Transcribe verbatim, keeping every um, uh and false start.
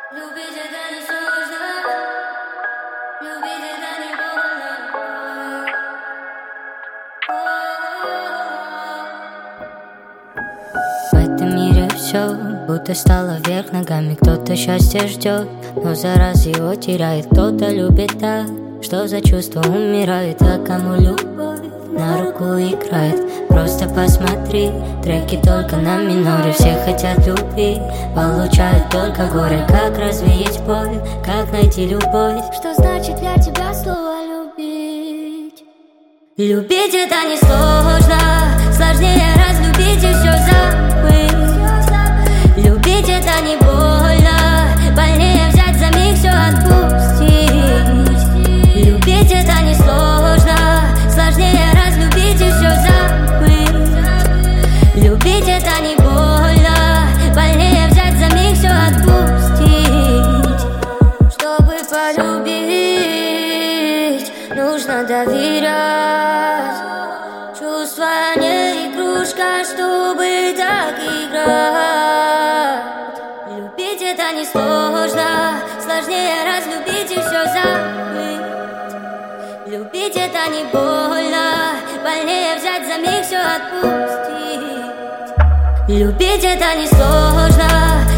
Любить это не сложно, любить это не больно. В этом мире все будто стало вверх ногами. Кто-то счастье ждет, но за раз его теряет. Кто-то любит так, что за чувство умирает. А кому любовь на руку играет? Просто посмотри, треки только на миноре. Все хотят любви, получают только горе. Как развеять боль, как найти любовь? Что значит для тебя слово любить? Любить это не сложно, сложнее разлюбить и все забыть. Любить это не больно, больнее взять за миг все отпустить. Любить это не сложно, сложнее разлюбить и все забыть. Любить это не больно, больнее взять за миг все отпустить. Чтобы полюбить, нужно доверять. Чувства не игрушка, чтобы так играть. Любить это не сложно, сложнее разлюбить и все забыть. Любить это не больно, больнее взять за миг все отпустить. Любить это не сложно,